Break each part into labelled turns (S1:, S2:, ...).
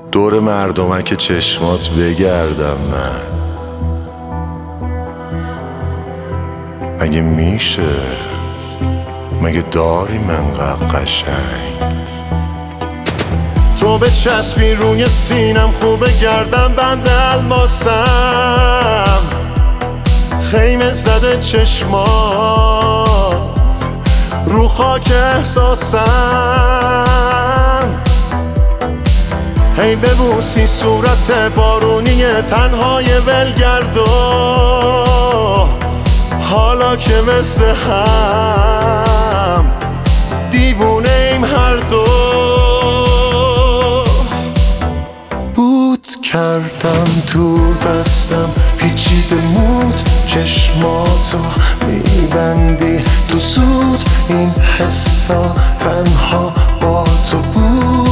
S1: دور مردمک چشمات بگردم من. مگه میشه؟ مگه داری منقدر قشنگ؟ تو به چسبی روی سینم، خوبه گردم بند الماسم، خیمه زده چشمات رو خاک احساسم. هی ببوسی صورت بارونی تنهای ولگردو، حالا که مثل هم دیوونه ایم هر دو. بود کردم تو دستم پیچیده مود، چشماتو میبندی تو زود، این حسا تنها با تو بود.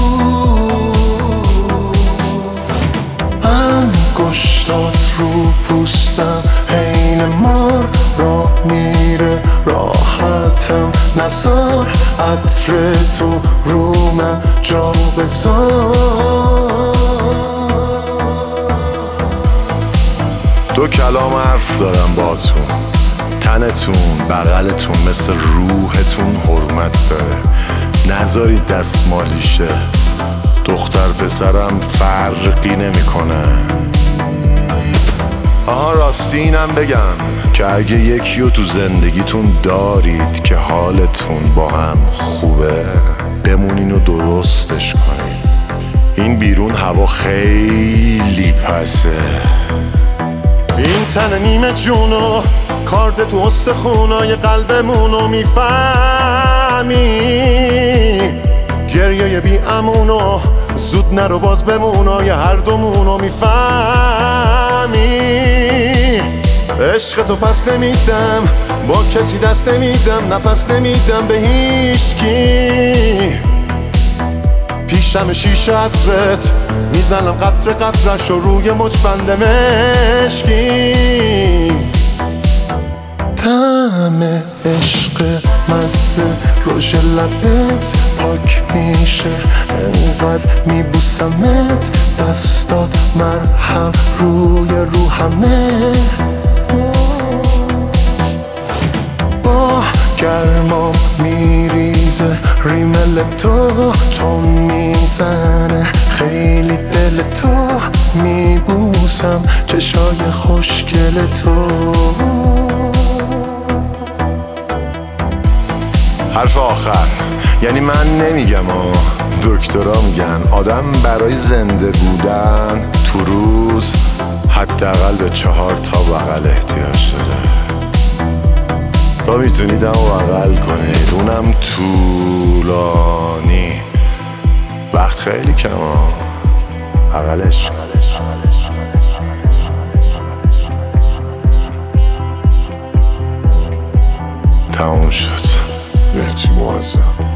S1: انگشتات رو پوستم حین مار را میره راحتم، نزار عطر تو رو من جا بذار. دو کلام حرف دارم باتون، تنتون بغلتون مثل روحتون حرمت داره، نذارید دستمالیشه. دختر پسرم فرقی نمیکنه. آها راستی اینم بگم که اگه یکیو تو زندگیتون دارید که حالتون با هم خوبه، بمونین و درستش کنین. این بیرون هوا خیلی پسه. این تن نیمه جونو کارد تو استخونای قلبمونو میفهمی، گریه بی امونو زود نرو باز بمونای هر دومونو میفهمی. عشق تو پس نمیدم، با کسی دست نمیدم، نفس نمیدم به هیچکی. پیشم شیشه عطرت میزنم قطره قطرش رو روی مچبند مشکی. طعم عشق مزه روش لبت پاک میشه، انقدر میبوسمت دستات مرهم روی روحمه. با گرمام میریزه ریمل تو، تون میزنه خیلی دل تو، میبوسم چشای خوشگل تو. حرف آخر یعنی من نمیگم دکترها میگن آدم برای زنده بودن تو روز حداقل به 4 تا بغل احتیاج داره. تا میتونید هم بغل کنید، اونم طولانی. وقت خیلی کم بغلش. تموم شد. بهتی موازم.